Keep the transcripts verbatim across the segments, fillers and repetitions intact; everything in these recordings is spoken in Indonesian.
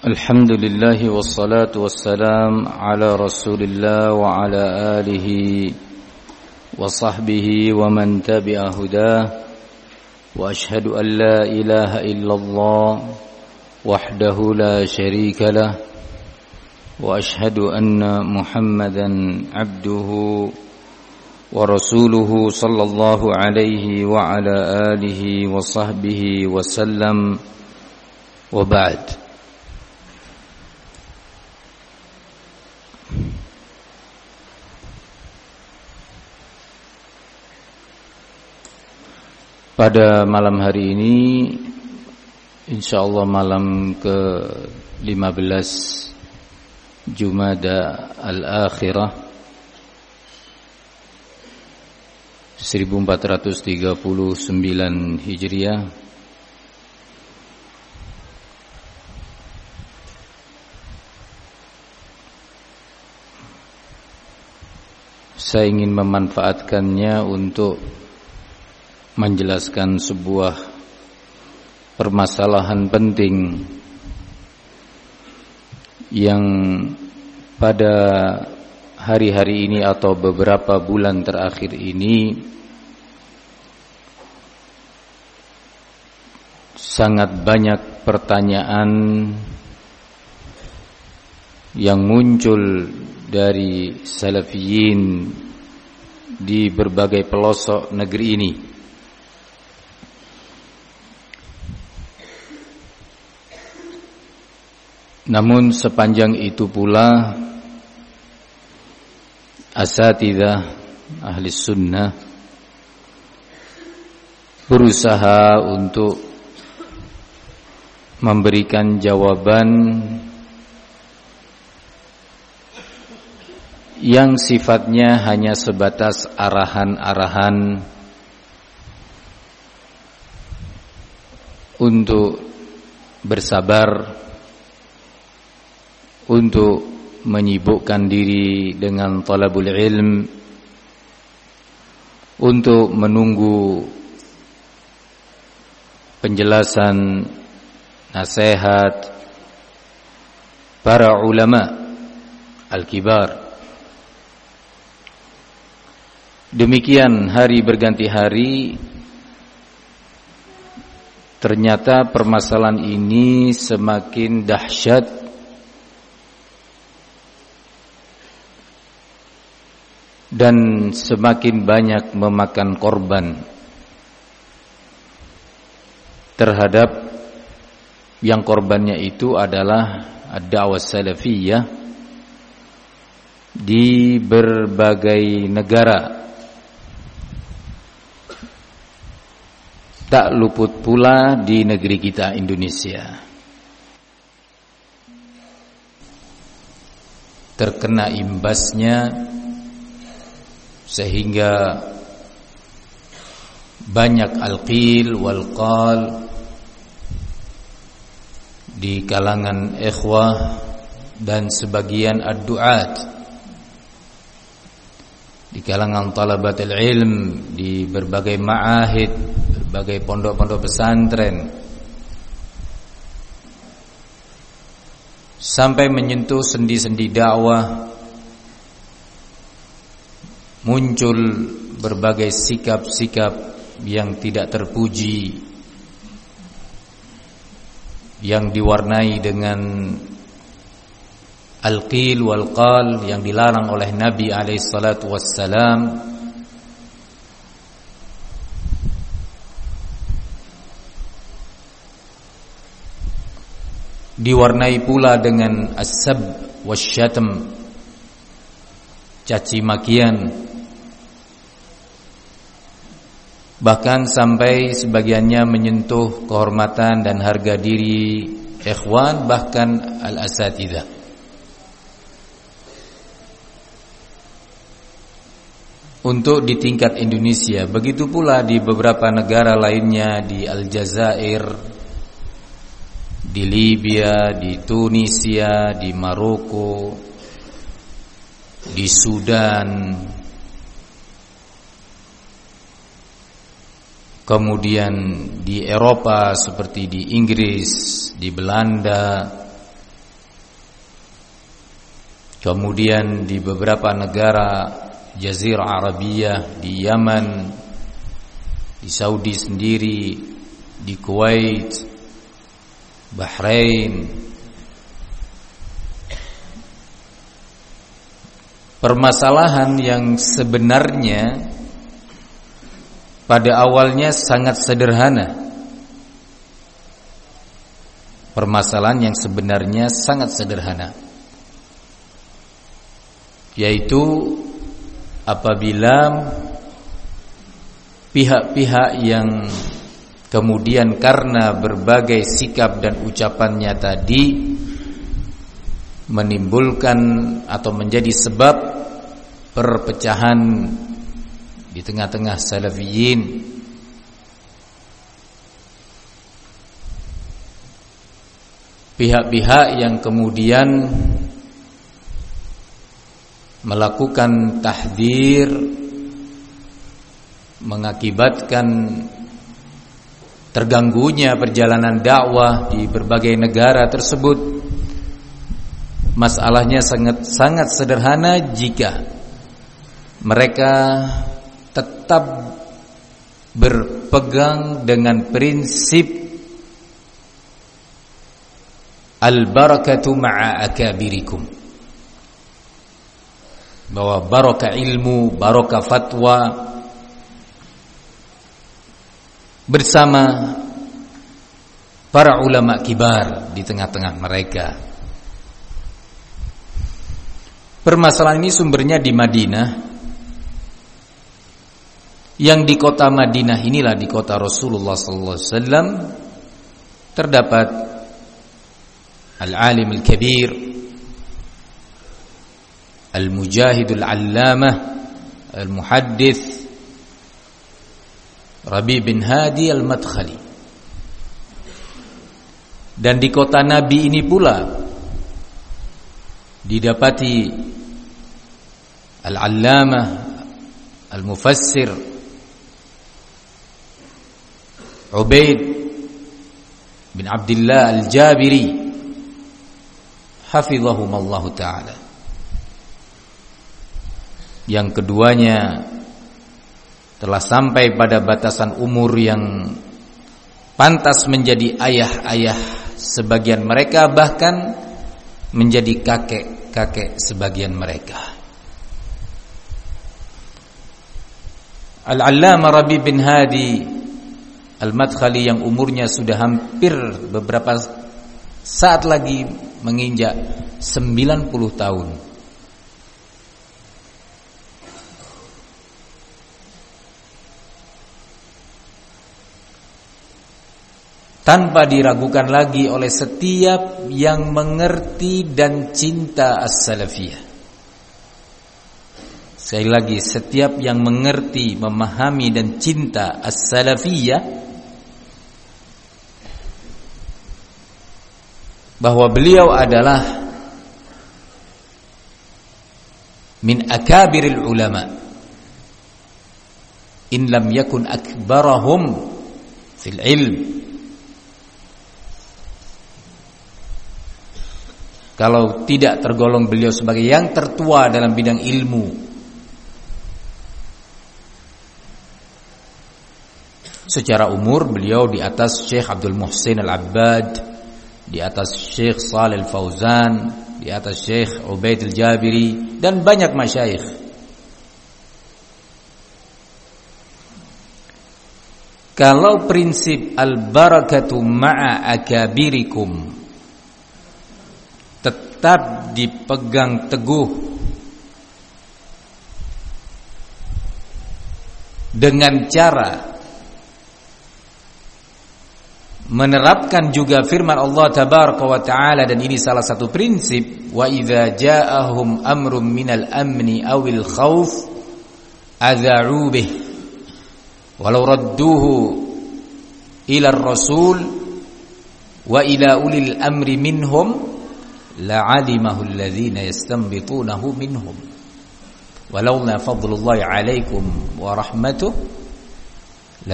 الحمد لله والصلاة والسلام على رسول الله وعلى آله وصحبه ومن تبع هداه وأشهد أن لا إله إلا الله وحده لا شريك له وأشهد أن محمدا عبده ورسوله صلى الله عليه وعلى آله وصحبه وسلم وبعد. Pada malam hari ini, insyaallah malam ke lima belas Jumada al-Akhirah seribu empat ratus tiga puluh sembilan Hijriah, saya ingin memanfaatkannya untuk menjelaskan sebuah permasalahan penting yang pada hari-hari ini atau beberapa bulan terakhir ini sangat banyak pertanyaan yang muncul dari salafiyin di berbagai pelosok negeri ini. Namun sepanjang itu pula asatidzah ahli sunnah berusaha untuk memberikan jawaban yang sifatnya hanya sebatas arahan-arahan untuk bersabar, untuk menyibukkan diri dengan talabul ilm, untuk menunggu penjelasan nasihat para ulama al-kibar. Demikian hari berganti hari, ternyata permasalahan ini semakin dahsyat dan semakin banyak memakan korban terhadap yang korbannya itu adalah ad-da'wah salafiyah di berbagai negara. Tak luput pula di negeri kita Indonesia terkena imbasnya, sehingga banyak al-qil wal-qal di kalangan ikhwah dan sebagian ad-du'at di kalangan talabatul ilm di berbagai ma'ahid, berbagai pondok-pondok pesantren, sampai menyentuh sendi-sendi dakwah. Muncul berbagai sikap-sikap yang tidak terpuji, yang diwarnai dengan al-qil wal-qal yang dilarang oleh Nabi alaihi salatu wassalam. Diwarnai pula dengan as-sab wasyatam, caci makian, bahkan sampai sebagiannya menyentuh kehormatan dan harga diri ikhwan, bahkan al-asatidzah. Untuk di tingkat Indonesia, begitu pula di beberapa negara lainnya, di Aljazair, di Libya, di Tunisia, di Maroko, di Sudan, kemudian di Eropa seperti di Inggris, di Belanda, kemudian di beberapa negara Jazirah Arabiyah, di Yaman, di Saudi sendiri, di Kuwait, Bahrain. Permasalahan yang sebenarnya pada awalnya sangat sederhana. Permasalahan yang sebenarnya sangat sederhana, yaitu apabila pihak-pihak yang kemudian karena berbagai sikap dan ucapannya tadi menimbulkan atau menjadi sebab perpecahan di tengah-tengah salafiyin, pihak-pihak yang kemudian melakukan tahdzir mengakibatkan terganggunya perjalanan dakwah di berbagai negara tersebut. Masalahnya sangat sangat sederhana jika mereka tetap berpegang dengan prinsip al-barakatu ma'a akabirikum, bahwa barokah ilmu, barokah fatwa bersama para ulama kibar di tengah-tengah mereka. Permasalahan ini sumbernya di Madinah. Yang di kota Madinah inilah, di kota Rasulullah sallallahu alaihi wasallam, terdapat al-alim al-kabir, al-mujahid al-allamah, al-muhaddits Rabi bin Hadi al-Madkhali. Dan di kota Nabi ini pula didapati al-allamah, al-mufassir Ubaid bin Abdullah al-Jabiri, hafizahumallahu ta'ala. Yang keduanya telah sampai pada batasan umur yang pantas menjadi ayah-ayah sebagian mereka, bahkan menjadi kakek-kakek sebagian mereka. Al-Allamah Rabi bin Hadi Al-Madkhali yang umurnya sudah hampir beberapa saat lagi menginjak sembilan puluh tahun. Tanpa diragukan lagi oleh setiap yang mengerti dan cinta as-salafiyah. Sekali lagi, setiap yang mengerti, memahami dan cinta as-salafiyah, bahwa beliau adalah min akabiril ulama, in lam yakun akbarahum fil ilm. Kalau tidak tergolong beliau sebagai yang tertua dalam bidang ilmu, secara umur beliau di atas Syekh Abdul Muhsin Al-Abbad, di atas Syekh Shalih Al-Fauzan, di atas Syekh Ubaid Al-Jabiri, dan banyak masyayikh. Kalau prinsip al-barakatu ma'a akabirikum tetap dipegang teguh dengan cara menerapkan juga firman Allah tabaraka wa taala, dan ini salah satu prinsip, wa idza ja'ahum amrun minal amni awil khauf adza'u bih walau radduhu ila ar-rasul wa ila ulil amri minhum la'alimahu alladhina yastanbitunahu minhum walaula fadlullahi 'alaikum wa rahmatuhu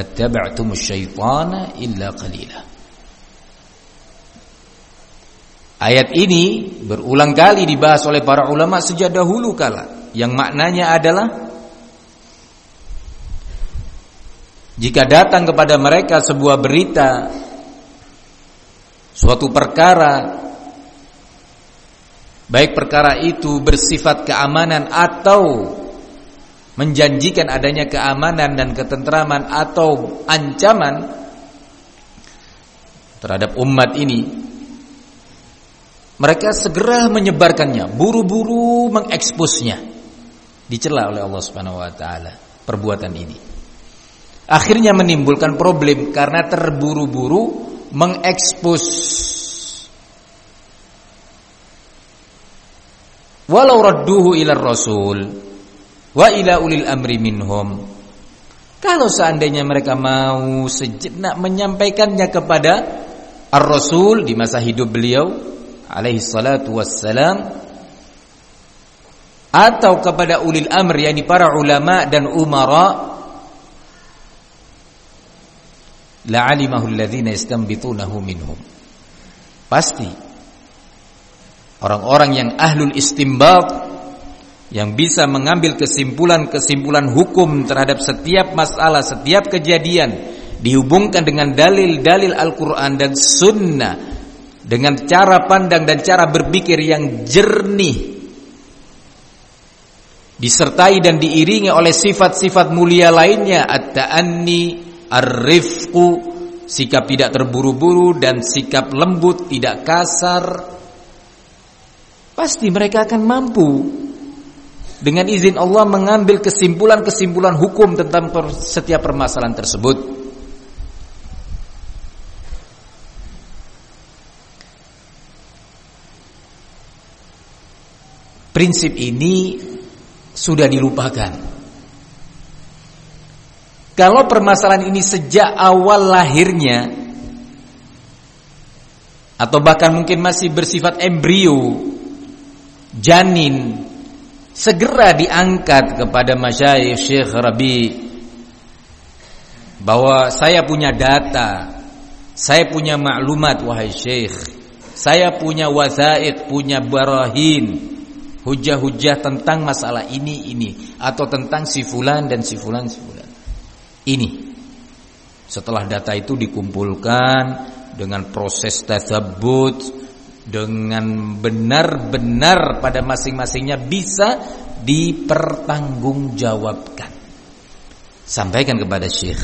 lattaba'tumus syaitana illa qalila. Ayat ini berulang kali dibahas oleh para ulama sejak dahulu kala, yang maknanya adalah jika datang kepada mereka sebuah berita, suatu perkara, baik perkara itu bersifat keamanan atau menjanjikan adanya keamanan dan ketentraman atau ancaman terhadap umat ini, mereka segera menyebarkannya, buru-buru mengeksposnya. Dicela oleh Allah Subhanahu wa taala perbuatan ini. Akhirnya menimbulkan problem karena terburu-buru mengekspos. Walau radduhu ila rasul wa ila ulil amri minhum. Kalau seandainya mereka mau sejenak menyampaikannya kepada ar-rasul di masa hidup beliau alaihi salatu wassalam, atau kepada ulil amr, yakni para ulama dan umara, la'alimahu alladhina yastanbitunahu minhum. Pasti orang-orang yang ahlul istinbat, yang bisa mengambil kesimpulan-kesimpulan hukum terhadap setiap masalah, setiap kejadian, dihubungkan dengan dalil-dalil Al-Quran dan Sunnah, dengan cara pandang dan cara berpikir yang jernih, disertai dan diiringi oleh sifat-sifat mulia lainnya, at-ta'anni, ar-rifqu, sikap tidak terburu-buru dan sikap lembut, tidak kasar. Pasti mereka akan mampu dengan izin Allah mengambil kesimpulan-kesimpulan hukum tentang setiap permasalahan tersebut. Prinsip ini sudah dilupakan. Kalau permasalahan ini sejak awal lahirnya, atau bahkan mungkin masih bersifat embrio, janin, segera diangkat kepada masyayikh Syekh Rabi, bahwa saya punya data, saya punya maklumat wahai Syekh, saya punya wasaid, punya barahin, hujah-hujah tentang masalah ini ini atau tentang si fulan dan si fulan si fulan. Ini setelah data itu dikumpulkan dengan proses tasabbut, dengan benar-benar pada masing-masingnya bisa dipertanggungjawabkan, sampaikan kepada Syekh.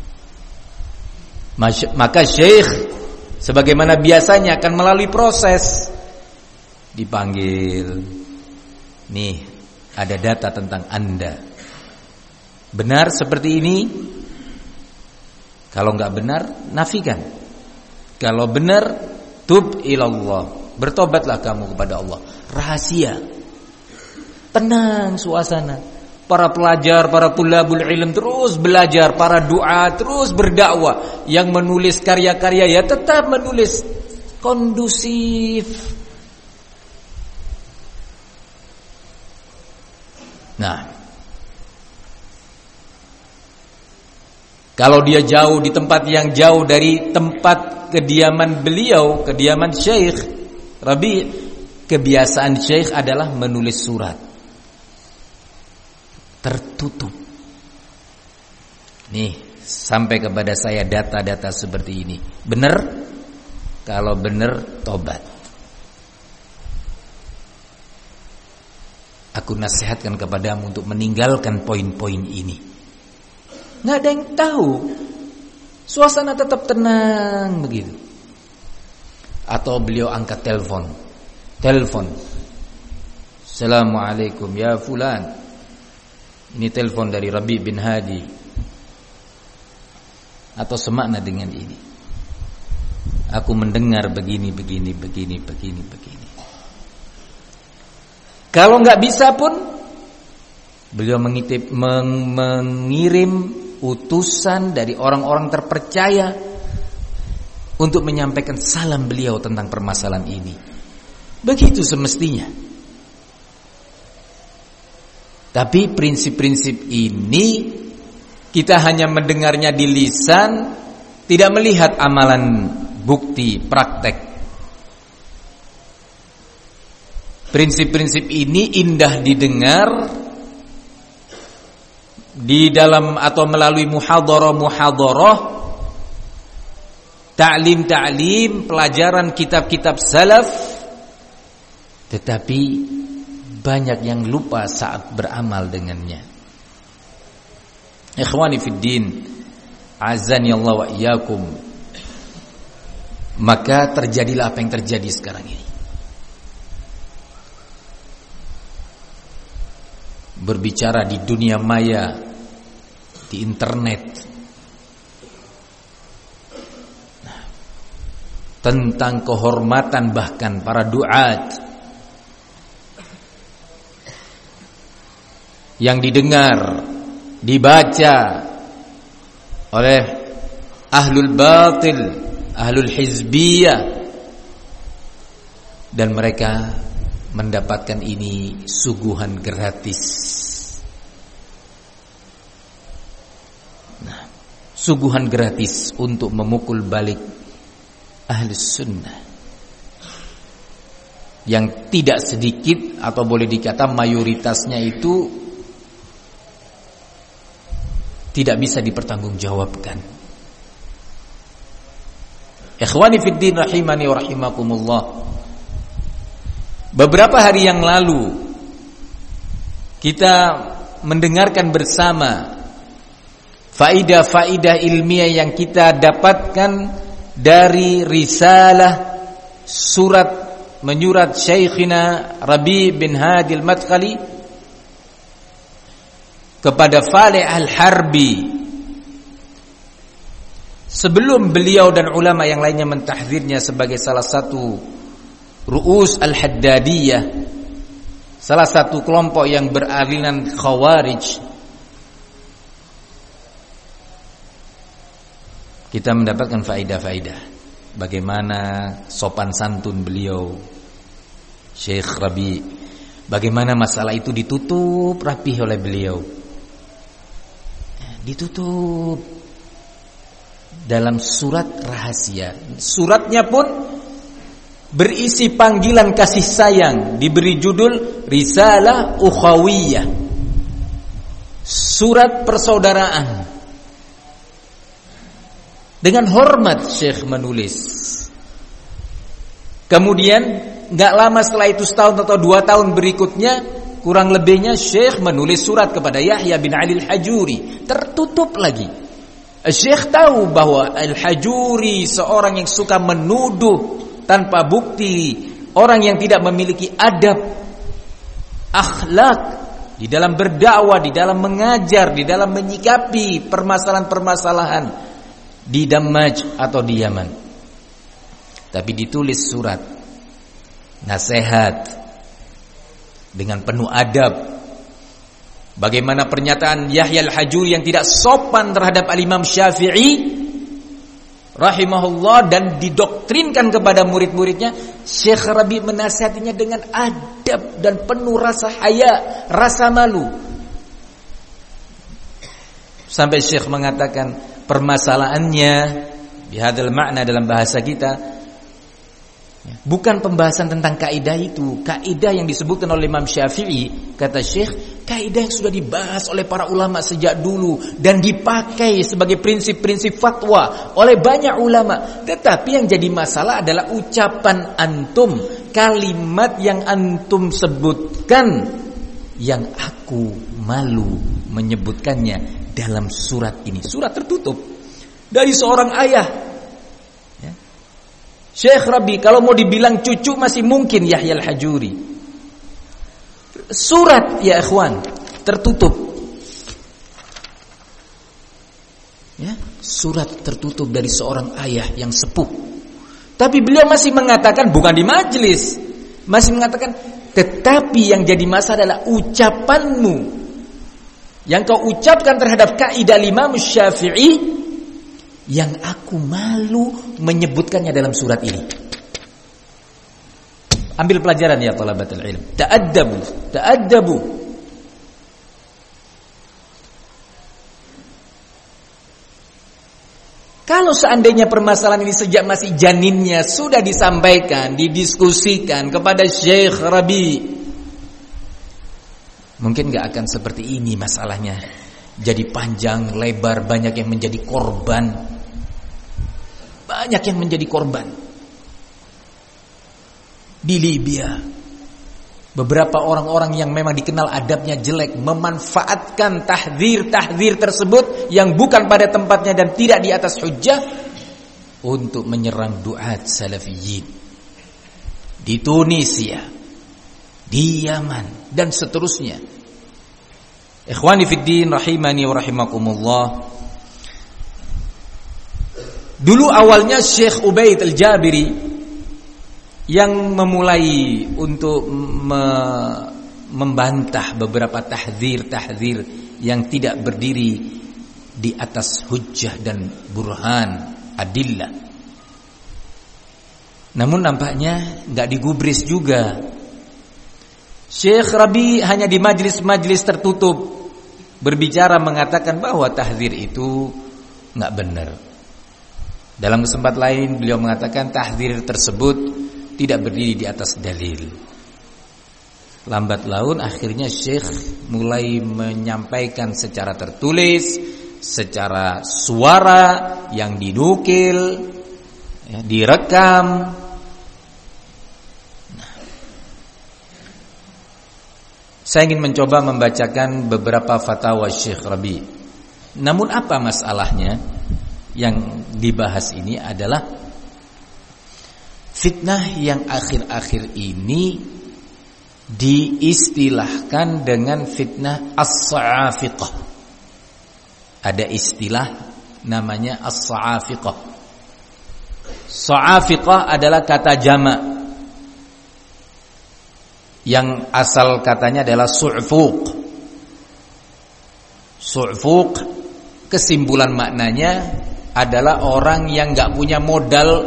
Maka Syekh sebagaimana biasanya akan melalui proses, dipanggil, nih ada data tentang Anda, benar seperti ini? Kalau enggak benar, nafikan. Kalau benar, tub ilallah, bertobatlah kamu kepada Allah. Rahasia, tenang suasana. Para pelajar, para tulabul ilm terus belajar, para doa terus berdakwah, yang menulis karya-karya ya tetap menulis, kondusif. Nah, kalau dia jauh di tempat yang jauh dari tempat kediaman beliau, kediaman Syekh Rabi, kebiasaan Syekh adalah menulis surat tertutup. Nih, sampai kepada saya data-data seperti ini. Benar? Kalau benar, tobat. Aku nasihatkan kepadamu untuk meninggalkan poin-poin ini. Nggak ada yang tahu. Suasana tetap tenang begitu. Atau beliau angkat telepon. Telepon. Assalamualaikum ya fulan. Ini telepon dari Rabi bin Hadi. Atau semakna dengan ini. Aku mendengar begini, begini, begini, begini, begini. Kalau nggak bisa pun, beliau mengitip, meng, mengirim utusan dari orang-orang terpercaya untuk menyampaikan salam beliau tentang permasalahan ini. Begitu semestinya. Tapi prinsip-prinsip ini kita hanya mendengarnya di lisan, tidak melihat amalan, bukti, praktek. Prinsip-prinsip ini indah didengar di dalam atau melalui muhadharah-muhadharah, ta'lim-ta'lim, pelajaran kitab-kitab salaf, tetapi banyak yang lupa saat beramal dengannya. Ikhwani fid din, azani Allah wa iyyakum. Maka terjadilah apa yang terjadi sekarang ini. Berbicara di dunia maya, di internet, nah, tentang kehormatan bahkan para duat, yang didengar, dibaca oleh ahlul batil, ahlul hizbiyah, dan mereka mendapatkan ini suguhan gratis. Nah, suguhan gratis untuk memukul balik ahli sunnah, yang tidak sedikit atau boleh dikata mayoritasnya itu tidak bisa dipertanggungjawabkan. Ikhwani fid din rahimani wa rahimakumullah. Beberapa hari yang lalu kita mendengarkan bersama faidah-faidah ilmiah yang kita dapatkan dari risalah surat menyurat Syekhina Rabi bin Hadi al-Madkhali kepada Falih al-Harbi, sebelum beliau dan ulama yang lainnya mentahdzirnya sebagai salah satu Ru'us al-Haddadiyah, salah satu kelompok yang beraliran Khawarij. Kita mendapatkan faedah-faedah bagaimana sopan santun beliau Syekh Rabi, bagaimana masalah itu ditutup rapih oleh beliau, ditutup dalam surat rahasia. Suratnya pun berisi panggilan kasih sayang, diberi judul Risalah Ukhawiyah, surat persaudaraan. Dengan hormat Syekh menulis. Kemudian gak lama setelah itu, setahun atau dua tahun berikutnya, kurang lebihnya, Syekh menulis surat kepada Yahya bin Ali al-Hajuri, tertutup lagi. Syekh tahu bahwa al-Hajuri seorang yang suka menuduh tanpa bukti, orang yang tidak memiliki adab, akhlak di dalam berdakwah, di dalam mengajar, di dalam menyikapi permasalahan-permasalahan di Damaj atau di Yaman. Tapi ditulis surat nasihat dengan penuh adab. Bagaimana pernyataan Yahya al-Hajuri yang tidak sopan terhadap al-Imam Syafi'i rahimahullah dan didoktrinkan kepada murid-muridnya. Syekh Rabi menasihatinya dengan adab dan penuh rasa haya, rasa malu. Sampai Syekh mengatakan permasalahannya bihadzal makna dalam bahasa kita bukan pembahasan tentang kaidah itu, kaidah yang disebutkan oleh Imam Syafi'i, kata Syekh, kaidah yang sudah dibahas oleh para ulama sejak dulu dan dipakai sebagai prinsip-prinsip fatwa oleh banyak ulama. Tetapi yang jadi masalah adalah ucapan antum, kalimat yang antum sebutkan, yang aku malu menyebutkannya dalam surat ini. Surat tertutup dari seorang ayah. Syekh Rabi kalau mau dibilang cucu masih mungkin Yahya al-Hajuri. Surat ya ikhwan tertutup. Ya, surat tertutup dari seorang ayah yang sepuh. Tapi beliau masih mengatakan, bukan di majelis, masih mengatakan, tetapi yang jadi masalah adalah ucapanmu yang kau ucapkan terhadap kaidah Imam Syafi'i, yang aku malu menyebutkannya dalam surat ini. Ambil pelajaran ya talabatul ilm. Ta'addabu, ta'addabu. Kalau seandainya permasalahan ini sejak masih janinnya sudah disampaikan, didiskusikan kepada Syekh Rabi, mungkin gak akan seperti ini masalahnya. Jadi panjang, lebar, banyak yang menjadi korban. Banyak yang menjadi korban. Di Libya, beberapa orang-orang yang memang dikenal adabnya jelek memanfaatkan tahdzir-tahdzir tersebut yang bukan pada tempatnya dan tidak di atas hujjah untuk menyerang duat salafiyin di Tunisia, di Yaman dan seterusnya. Ikhwani fiddin rahimani wa rahimakumullah. Dulu awalnya Syekh Ubaid Al-Jabiri yang memulai untuk me membantah beberapa tahdzir-tahdzir yang tidak berdiri di atas hujjah dan burhan, adillah. Namun nampaknya enggak digubris juga. Syekh Rabi hanya di majlis-majlis tertutup berbicara mengatakan bahwa tahdzir itu enggak benar. Dalam kesempatan lain beliau mengatakan tahdzir tersebut tidak berdiri di atas dalil. Lambat laun akhirnya Syekh mulai menyampaikan secara tertulis, secara suara yang dinukil, ya, direkam. Nah, saya ingin mencoba membacakan beberapa fatwa Syekh Rabi. Namun apa masalahnya? Yang dibahas ini adalah fitnah yang akhir-akhir ini diistilahkan dengan fitnah as-sa'afiqah. Ada istilah namanya as-sa'afiqah. Sa'afiqah adalah kata jamak yang asal katanya adalah su'fuq. Su'fuq kesimpulan maknanya adalah orang yang gak punya modal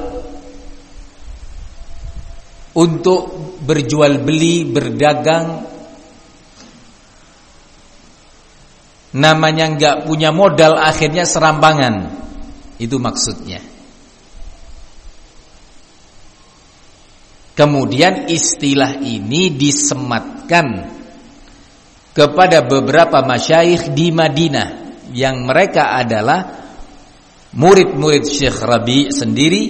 untuk berjual beli, berdagang. Namanya gak punya modal, akhirnya serampangan. Itu maksudnya. Kemudian istilah ini disematkan kepada beberapa masyayikh di Madinah, yang mereka adalah murid-murid Syekh Rabi sendiri,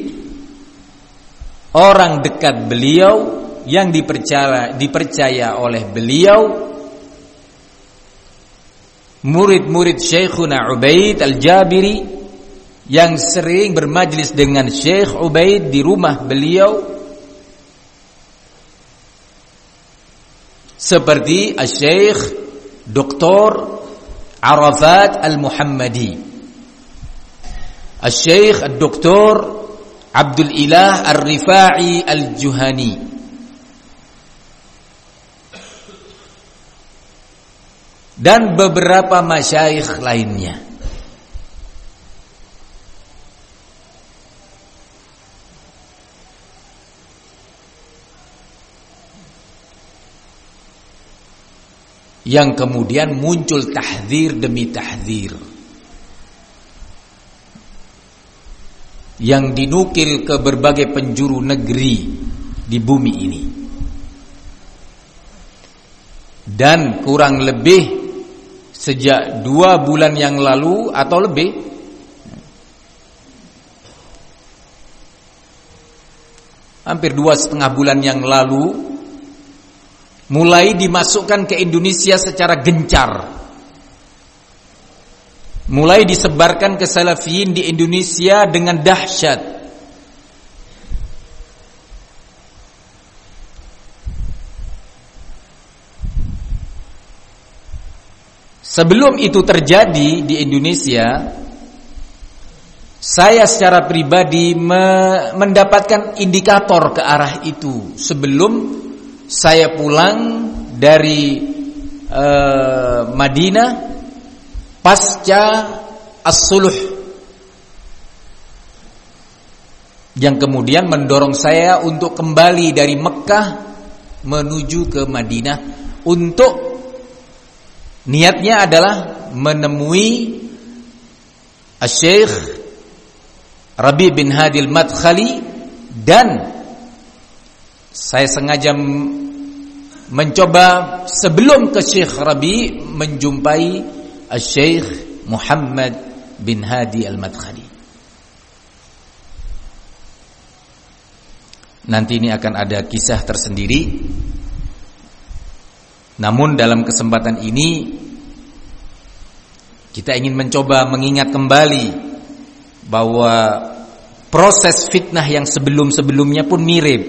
orang dekat beliau yang dipercaya dipercaya oleh beliau, murid-murid Syekhuna Ubaid Al-Jabiri yang sering bermajlis dengan Syekh Ubaid di rumah beliau, seperti Syekh Doktor Arafat Al-Muhammadi, Syekh Doktor Abdul Ilah Ar-Rifa'i Al-Juhani, dan beberapa masyayikh lainnya. Yang kemudian muncul tahdzir demi tahdzir yang dinukil ke berbagai penjuru negeri di bumi ini. Dan kurang lebih sejak dua bulan yang lalu atau lebih, hampir dua setengah bulan yang lalu, mulai dimasukkan ke Indonesia secara gencar. Mulai disebarkan ke salafiyin di Indonesia dengan dahsyat. Sebelum itu terjadi di Indonesia, saya secara pribadi me- mendapatkan indikator ke arah itu sebelum saya pulang dari uh, Madinah pasca as-suluh, yang kemudian mendorong saya untuk kembali dari Mekah menuju ke Madinah untuk niatnya adalah menemui Syekh Rabi bin Hadi al-Madkhali, dan saya sengaja mencoba sebelum ke Syekh Rabi menjumpai Syekh Muhammad bin Hadi al-Madkhali. Nanti ini akan ada kisah tersendiri. Namun dalam kesempatan ini kita ingin mencoba mengingat kembali bahwa proses fitnah yang sebelum-sebelumnya pun mirip.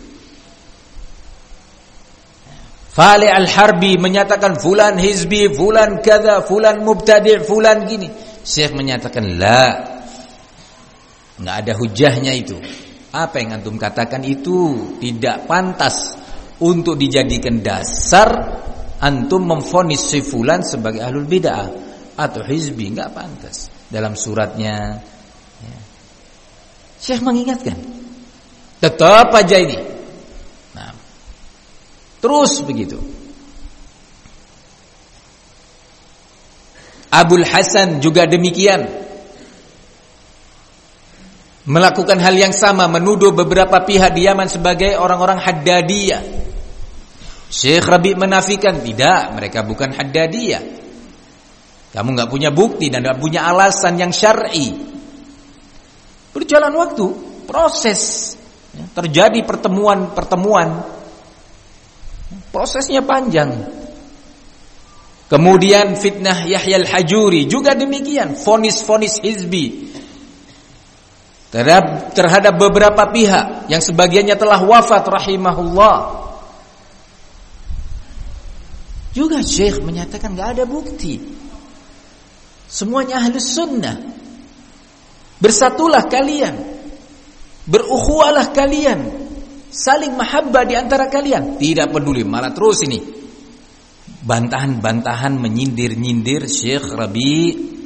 Fali al-Harbi menyatakan fulan hizbi, fulan kada, fulan mubtadi', fulan gini. Syekh menyatakan la, enggak ada hujahnya itu. Apa yang antum katakan itu tidak pantas untuk dijadikan dasar antum memvonis si fulan sebagai ahlul bid'ah atau hizbi, enggak pantas. Dalam suratnya ya, Syekh mengingatkan, tetap aja ini. Nah, terus begitu. Abul Hasan juga demikian, melakukan hal yang sama, menuduh beberapa pihak di Yaman sebagai orang-orang Haddadiyah. Syekh Rabi menafikan, tidak, mereka bukan Haddadiyah. Kamu enggak punya bukti dan enggak punya alasan yang syar'i. Berjalan waktu, proses, ya, terjadi pertemuan-pertemuan, prosesnya panjang. Kemudian fitnah Yahya al-Hajuri juga demikian, vonis-vonis hizbi terhadap, terhadap beberapa pihak yang sebagiannya telah wafat rahimahullah. Juga Syekh menyatakan enggak ada bukti. Semuanya ahlus sunnah. Bersatulah kalian, berukhuwalah kalian, saling mahabbah di antara kalian. Tidak peduli, malah terus ini bantahan-bantahan, menyindir-nyindir Syekh Rabi.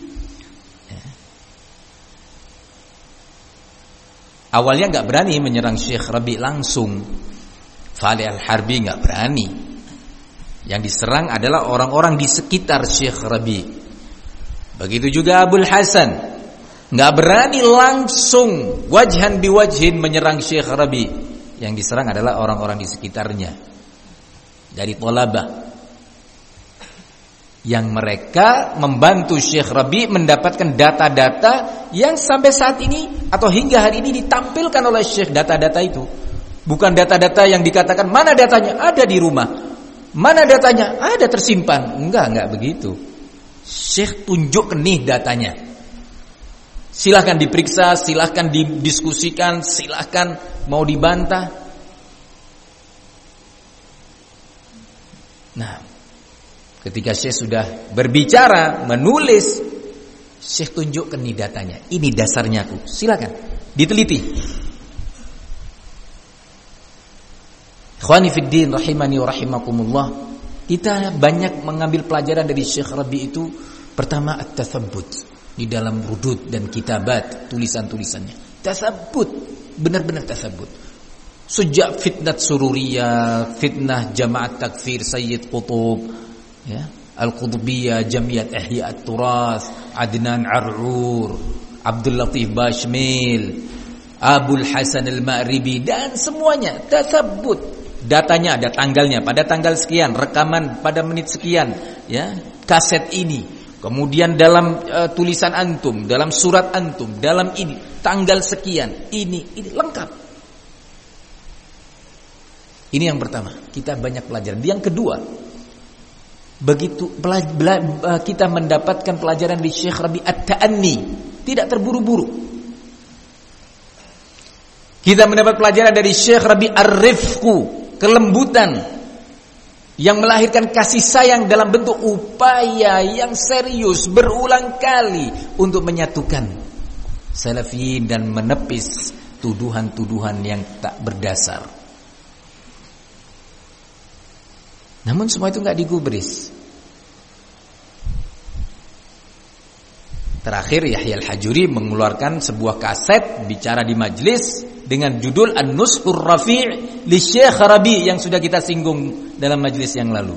Awalnya enggak berani menyerang Syekh Rabi langsung. Fali al-Harbi enggak berani. Yang diserang adalah orang-orang di sekitar Syekh Rabi. Begitu juga Abul Hasan, enggak berani langsung wajhan biwajhin menyerang Syekh Rabi. Yang diserang adalah orang-orang di sekitarnya dari thalabah, yang mereka membantu Syekh Rabi mendapatkan data-data yang sampai saat ini atau hingga hari ini ditampilkan oleh Syekh. Data-data itu bukan data-data yang dikatakan mana datanya ada di rumah, mana datanya ada tersimpan. Enggak, enggak begitu. Syekh tunjukkan nih datanya. Silahkan diperiksa, silahkan didiskusikan, silahkan mau dibantah. Nah, ketika Syekh sudah berbicara, menulis, Syekh tunjukkan nih datanya. Ini dasarnya aku. Silakan diteliti. Ikhwani fid din rahimani wa rahimakumullah. Kita banyak mengambil pelajaran dari Syekh Rabi itu. Pertama, at-tathabbut di dalam rudud dan kitabat, tulisan-tulisannya. Tathabbut, benar-benar tathabbut. Sejak fitnah Sururiyah, fitnah Jamaat Takfir Sayyid Qutb, ya, Al-Qutbiyah, Jamiyat Ihya At-Turath, Adnan Ar'ur, Abdul Latif Bashmil, Abul Hasan Al-Ma'ribi, dan semuanya tathabbut. Datanya ada tanggalnya, pada tanggal sekian, rekaman pada menit sekian, ya, kaset ini. Kemudian dalam uh, tulisan antum, dalam surat antum, dalam ini tanggal sekian, ini ini lengkap. Ini yang pertama, kita banyak pelajaran. Yang kedua, begitu kita mendapatkan pelajaran di Syekh Rabi at-Ta'anni, tidak terburu-buru. Kita mendapat pelajaran dari Syekh Rabi ar-Rifqu, kelembutan yang melahirkan kasih sayang dalam bentuk upaya yang serius berulang kali untuk menyatukan salafiyin dan menepis tuduhan-tuduhan yang tak berdasar. Namun semua itu enggak digubris. Terakhir Yahya al-Hajuri mengeluarkan sebuah kaset bicara di majlis dengan judul An-Nuskhur Rafi' li Syekh Rabi yang sudah kita singgung dalam majlis yang lalu.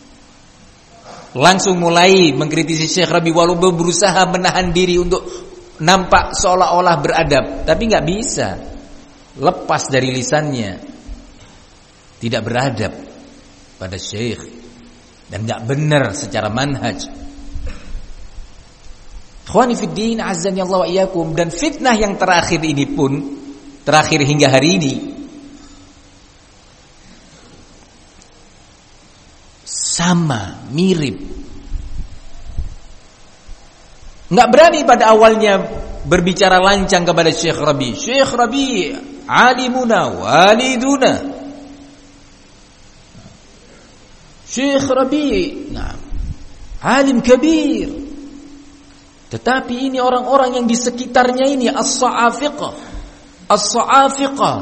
Langsung mulai mengkritisi Syekh Rabi walaupun berusaha menahan diri untuk nampak seolah-olah beradab, tapi nggak bisa. Lepas dari lisannya, tidak beradab pada syekh dan nggak benar secara manhaj. Ikhwani fid din, azani Allah wa iyyakum. Dan fitnah yang terakhir ini pun, terakhir hingga hari ini, sama, mirip. Nggak berani pada awalnya berbicara lancang kepada Syekh Rabi. Syekh Rabi, alimuna, waliduna. Syekh Rabi, nah, alim kabir. Tetapi ini orang-orang yang di sekitarnya ini as-sa'afiqah, as-sa'afiqah.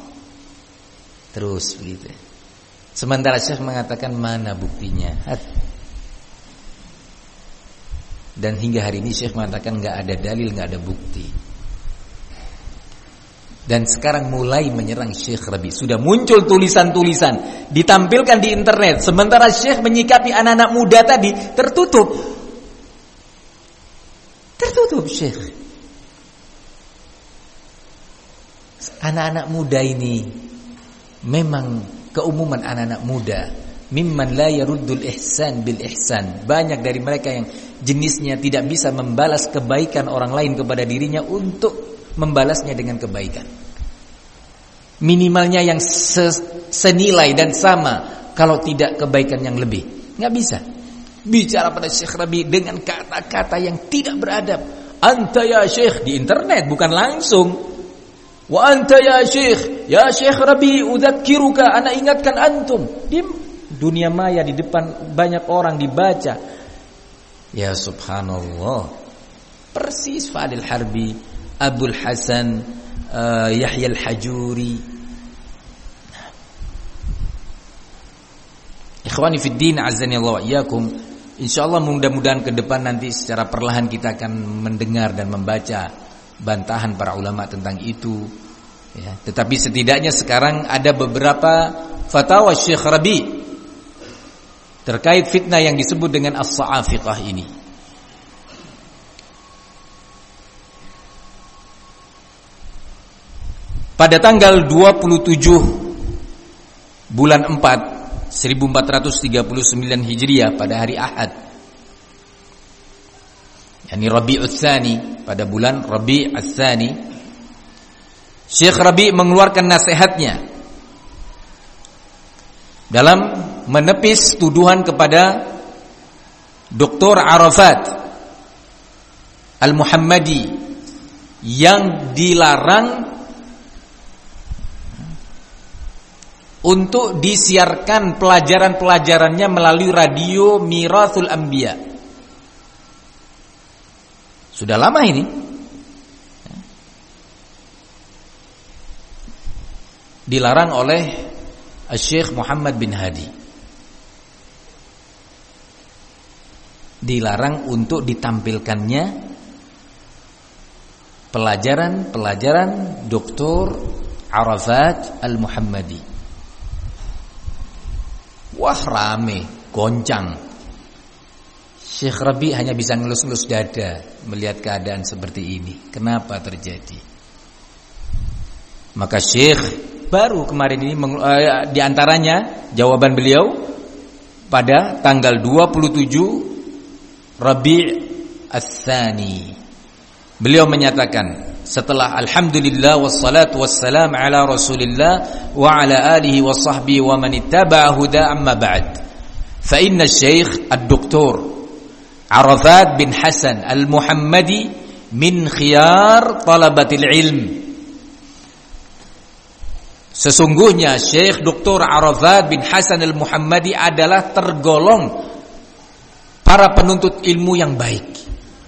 Terus begitu. Sementara Syekh mengatakan mana buktinya? Dan hingga hari ini Syekh mengatakan nggak ada dalil, nggak ada bukti. Dan sekarang mulai menyerang Syekh Rabi. Sudah muncul tulisan-tulisan ditampilkan di internet. Sementara Syekh menyikapi anak-anak muda tadi tertutup. Tertutup Syekh. Anak-anak muda ini memang keumuman anak-anak muda, mimman la yaruddul ihsan bil ihsan. Banyak dari mereka yang jenisnya tidak bisa membalas kebaikan orang lain kepada dirinya untuk membalasnya dengan kebaikan. Minimalnya yang senilai dan sama, kalau tidak kebaikan yang lebih. Nggak bisa. Bicara pada Syekh Rabi dengan kata-kata yang tidak beradab. Anta ya Syekh, di internet bukan langsung. Wa anta ya Syekh, ya Syekh Rabi, udzakiruka, ana ingatkan antum. Di dunia maya di depan banyak orang dibaca. Ya subhanallah. Persis Fadil Harbi, Abdul Hasan, uh, Yahya Al-Hajuri. Ikhwani fid din, azani Allah wa iyyakum. Insyaallah mudah-mudahan ke depan nanti secara perlahan kita akan mendengar dan membaca bantahan para ulama tentang itu, ya. Tetapi setidaknya sekarang ada beberapa fatwa Syekh Rabi terkait fitnah yang disebut dengan as-sa'afiqah ini. Pada tanggal dua puluh tujuh bulan empat seribu empat ratus tiga puluh sembilan Hijriah, pada hari Ahad, yakni Rabi'ul Tsani, pada bulan Rabi'ul Tsani, Syekh Rabi mengeluarkan nasihatnya dalam menepis tuduhan kepada Doktor Arafat Al-Muhammadi yang dilarang untuk disiarkan pelajaran-pelajarannya melalui radio Mirathul Anbiya. Sudah lama ini. Dilarang oleh Syekh Muhammad bin Hadi. Dilarang untuk ditampilkannya pelajaran-pelajaran Doktor Arafat Al-Muhammadi. Wah, rame, goncang. Syekh Rabi hanya bisa ngelus-ngelus dada melihat keadaan seperti ini. Kenapa terjadi? Maka Syekh baru kemarin ini uh, di antaranya jawaban beliau pada tanggal dua puluh tujuh Rabi' Ats-Tsani. Beliau menyatakan, setelah alhamdulillah wassalatu wassalam ala rasulillah wa ala alihi wa sahbihi wa man ittaba'a huda, amma ba'd, fa inna syekh ad-doktor Arafat bin Hasan al-Muhammadi min khiyar talabatil ilm. Sesungguhnya Syekh Doktor Arafat bin Hasan al-Muhammadi adalah tergolong para penuntut ilmu yang baik.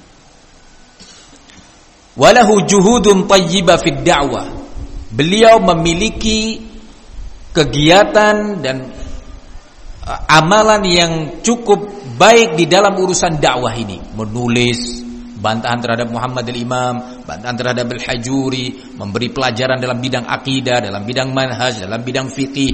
Walahu juhudun tayyibah fid da'wah. Beliau memiliki kegiatan dan amalan yang cukup baik di dalam urusan dakwah ini. Menulis bantahan terhadap Muhammad al-Imam, bantahan terhadap Al-Hajuri, memberi pelajaran dalam bidang akidah, dalam bidang manhaj, dalam bidang fikih.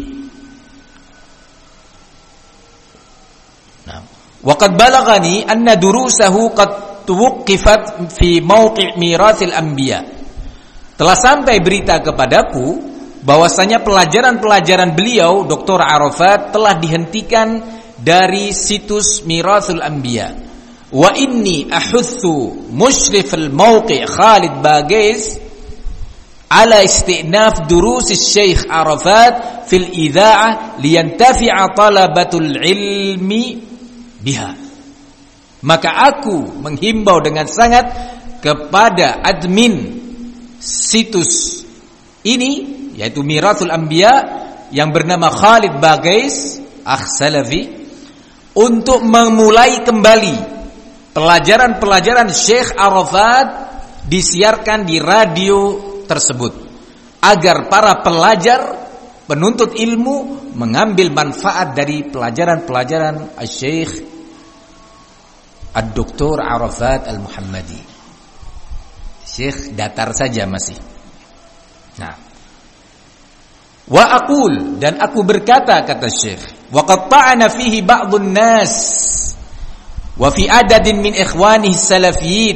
Nah, wa qad balagani anna durusahu qad tuwqifat fi mauqi' mirathil anbiya. Telah sampai berita kepadaku bahwasanya pelajaran-pelajaran beliau Doktor Arafat telah dihentikan dari situs Mirathul Anbiya. Wa inni ahuthu musyrif al-mauqi' Khalid Bagais ala istinaf durus Syekh Arafat fil idha'ah liyantafi'a talabatul ilmi biha. Maka aku menghimbau dengan sangat kepada admin situs ini, yaitu Mirathul Anbiya, yang bernama Khalid Bagais Akh Salafi, untuk memulai kembali pelajaran-pelajaran Syekh Arafat disiarkan di radio tersebut, agar para pelajar penuntut ilmu mengambil manfaat dari pelajaran-pelajaran Syekh Ad-Doktor Arafat Al-Muhammadi. Syekh datar saja masih. Nah, wa aqul, dan aku berkata, kata Syekh, wa qad ta'ana fihi ba'dun nas wa fi adadin min ikhwanihi salafiyin.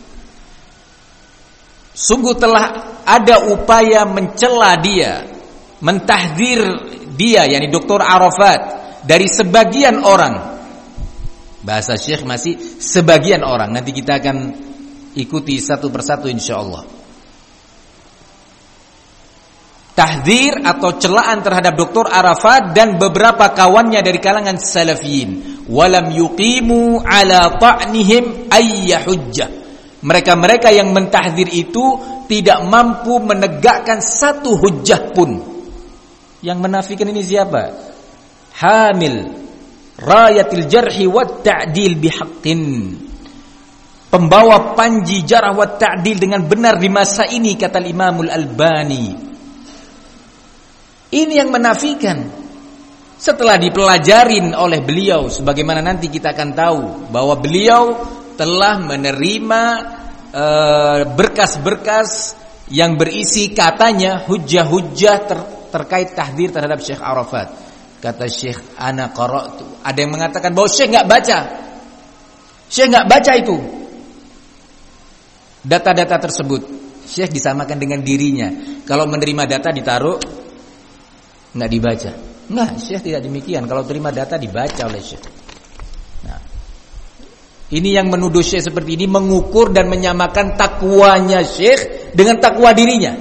Sungguh telah ada upaya mencela dia, mentahdzir dia, yakni Doktor Arafat, dari sebagian orang. Bahasa Syekh masih sebagian orang. Nanti kita akan ikuti satu persatu insyaallah. Tahdzir atau celaan terhadap Doktor Arafat dan beberapa kawannya dari kalangan salafiyin. Walam yuqimu ala ta'nihim ayya hujjah. Mereka-mereka yang mentahdzir itu tidak mampu menegakkan satu hujjah pun. Yang menafikan ini siapa? Hamil rayatil jarhi wat ta'dil bihaqqin. Pembawa panji jarh wat ta'dil dengan benar di masa ini, kata Imamul Albani. Ini yang menafikan. Setelah dipelajarin oleh beliau, sebagaimana nanti kita akan tahu bahwa beliau telah menerima uh, berkas-berkas yang berisi katanya hujjah-hujjah ter, terkait tahdzir terhadap Syekh Arafat. Kata Syekh, ana qara'tu. Ada yang mengatakan bahwa Syekh enggak baca. Syekh enggak baca itu. Data-data tersebut. Syekh disamakan dengan dirinya. Kalau menerima data ditaruh, enggak dibaca. Enggak, Syekh tidak demikian. Kalau terima data dibaca oleh Syekh. Nah, ini yang menuduh Syekh seperti ini mengukur dan menyamakan takwanya Syekh dengan takwa dirinya.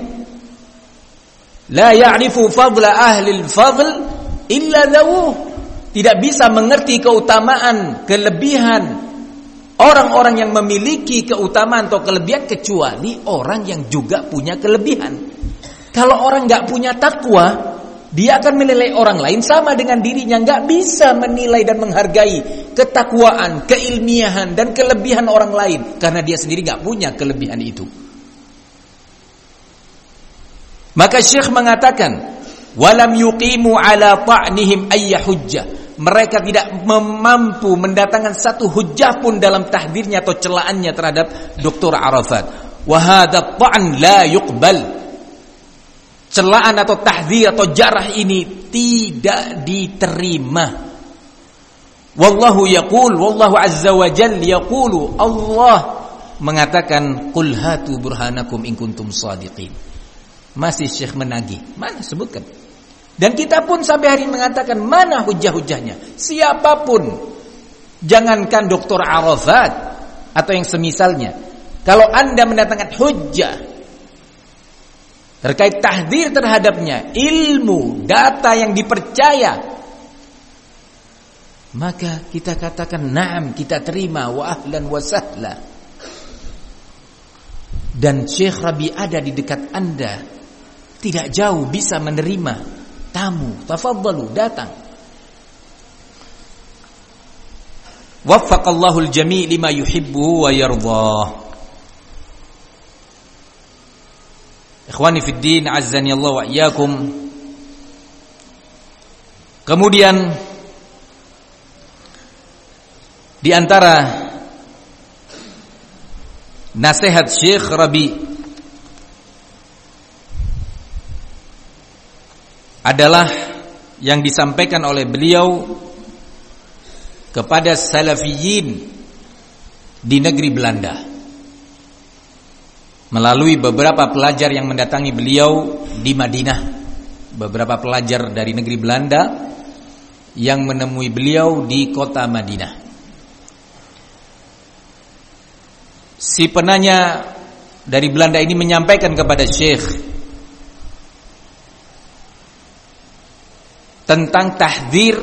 La ya'rifu fadla ahli al-fadl illa dawuh. Tidak bisa mengerti keutamaan, kelebihan orang-orang yang memiliki keutamaan atau kelebihan kecuali orang yang juga punya kelebihan. Kalau orang enggak punya takwa, dia akan menilai orang lain sama dengan dirinya. Enggak bisa menilai dan menghargai ketakwaan, keilmiahan dan kelebihan orang lain, karena dia sendiri enggak punya kelebihan itu. Maka Syekh mengatakan, walam yuqimu ala ta'nihim ayya hujjah. Mereka tidak mampu mendatangkan satu hujjah pun dalam tahdzirnya atau celaannya terhadap Doktor Arafat. Wa hadha ta'n la yuqbal. Celaan atau tahdzir atau jarah ini tidak diterima. Wallahu yaqul, wallahu azza wa jalla yaqulu. Allah mengatakan, qul hatu burhanakum in kuntum shadiqin. Masih Syekh menagih. Mana sebutkan? Dan kita pun sampai hari ini mengatakan, mana hujah-hujahnya? Siapapun, jangankan Doktor Arafat atau yang semisalnya, kalau Anda mendatangkan hujah terkait tahdzir terhadapnya, ilmu, data yang dipercaya, maka kita katakan na'am, kita terima, wa ahlan wa sahla. Dan Syekh Rabi ada di dekat Anda, tidak jauh, bisa menerima tamu. Tafadhalu, datang. Waffaqallahu al-jami' lima yuhibbu wa yardah. Ikhwani fid din, azzani Allah wa iyyakum. Kemudian di antara nasihat Syekh Rabi adalah yang disampaikan oleh beliau kepada salafiyin di negeri Belanda melalui beberapa pelajar yang mendatangi beliau di Madinah. Beberapa pelajar dari negeri Belanda yang menemui beliau di kota Madinah. Si penanya dari Belanda ini menyampaikan kepada Syekh tentang tahdzir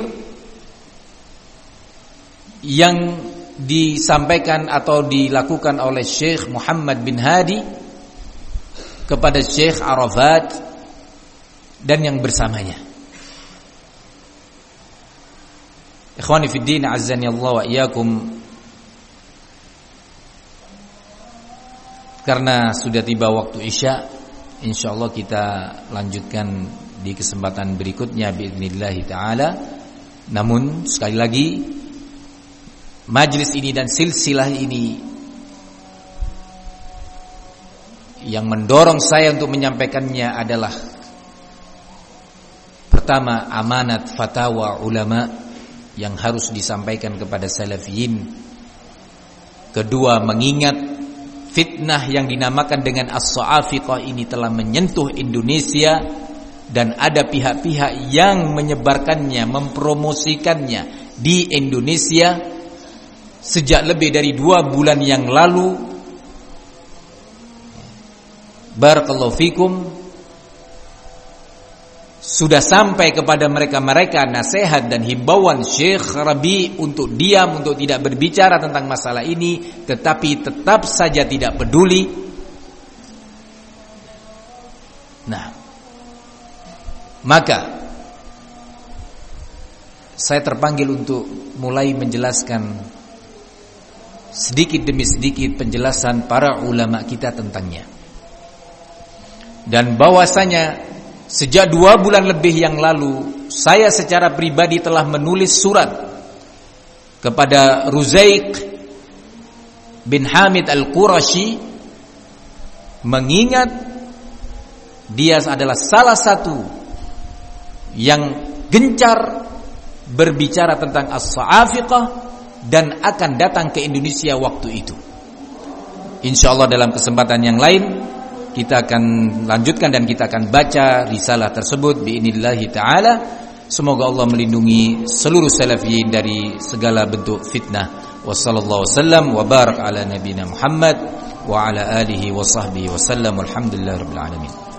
yang disampaikan atau dilakukan oleh Syekh Muhammad bin Hadi kepada Syekh Arafat dan yang bersamanya. Ikhwani fid din, azzani Allah wa iyyakum. Karena sudah tiba waktu Isya, insyaallah kita lanjutkan di kesempatan berikutnya biidznillah taala. Namun sekali lagi, majlis ini dan silsilah ini yang mendorong saya untuk menyampaikannya adalah pertama, amanat fatwa ulama yang harus disampaikan kepada salafiyin. Kedua, mengingat fitnah yang dinamakan dengan as-sa'afiqah ini telah menyentuh Indonesia dan ada pihak-pihak yang menyebarkannya, mempromosikannya di Indonesia sejak lebih dari dua bulan yang lalu. Barakallahu fikum. Sudah sampai kepada mereka-mereka nasihat dan himbauan Syekh Rabi untuk diam, untuk tidak berbicara tentang masalah ini, tetapi tetap saja tidak peduli. Nah, maka saya terpanggil untuk mulai menjelaskan sedikit demi sedikit penjelasan para ulama kita tentangnya. Dan bahwasanya sejak dua bulan lebih yang lalu, saya secara pribadi telah menulis surat kepada Ruzaik bin Hamid Al-Qurashi, mengingat dia adalah salah satu yang gencar berbicara tentang as-sa'afiqah dan akan datang ke Indonesia waktu itu. InsyaAllah dalam kesempatan yang lain kita akan lanjutkan dan kita akan baca risalah tersebut bi'inillahi ta'ala. Semoga Allah melindungi seluruh salafiyin dari segala bentuk fitnah. Wassallallahu wasallam wa barak ala nabiyina Muhammad wa ala alihi wa sahbihi wasallam. Walhamdulillahirabbil alamin.